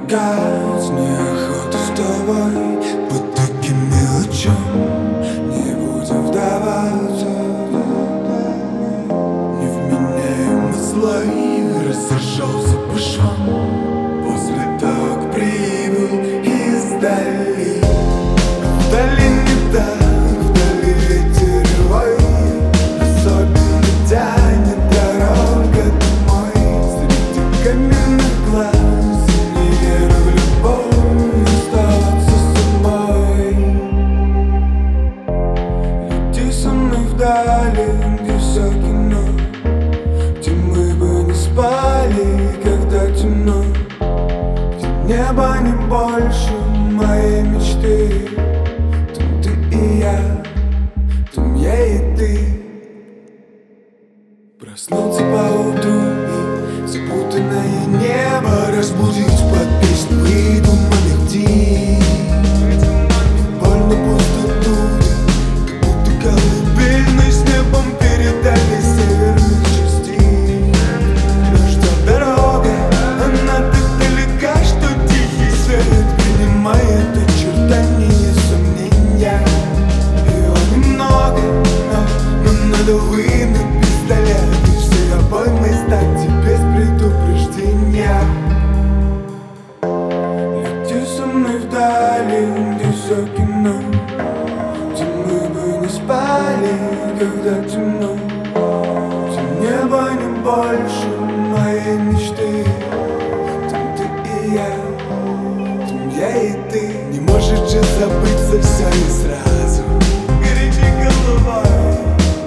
помогать, неохота с тобой по таким мелочам. Не будем вдаваться, невменяемый злой разошелся по швам. После того, как прибыл издали, вдали не так, вдали ветер рвой, особенно тянет дорога домой. Среди каменных глаз не верю в любовь, оставаться с собой. Лети со мной вдали, где все кино, где мы бы не спали, когда темно, где небо не больше моей мечты. Там ты и я, там я и ты. Проснуться поутру и запутанное небо разбудить под песню выдуманных птиц. Больно пустоту, как будто колыбельной с небом передали северных частей. Но что дорога, она так далека, что тихий свет принимает очертания сомнения. Его немного, но надо вынуть пистолет и всей обоймой стать без предупреждения. Лети со мной вдали, где все кино, где мы бы не спали, когда темно, где небо не больше моей мечты. Там ты и я, там я и ты. Не может же забыться все и сразу. Горячей головой,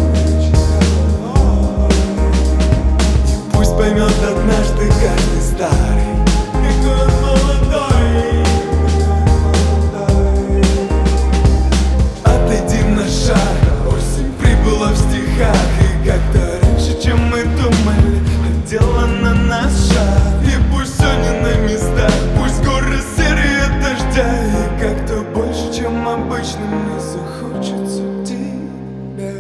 и пусть поймет однажды каждый старый, какой он молодой. Отойдем на шаг, осень прибыла в стихах, и как-то раньше, чем мы думали, отделана наш шаг. И пусть все не на местах, пусть горы серые от дождя, и как-то больше, чем обычно, мне захочется тебя.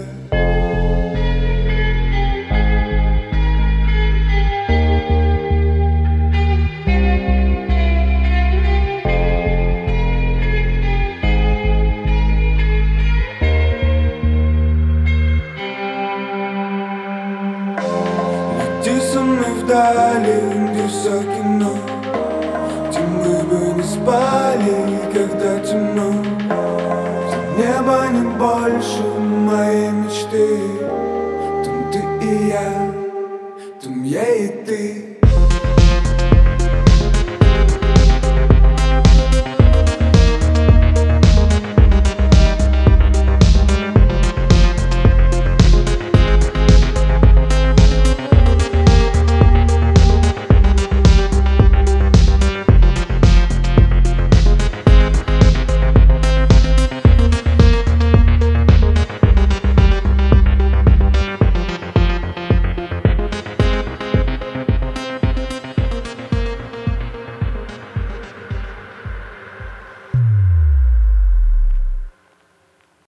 Лети со мной вдали, где все кино, где мы бы не спали, когда темно, где небо не больше моей мечты. Там ты и я, там я и ты.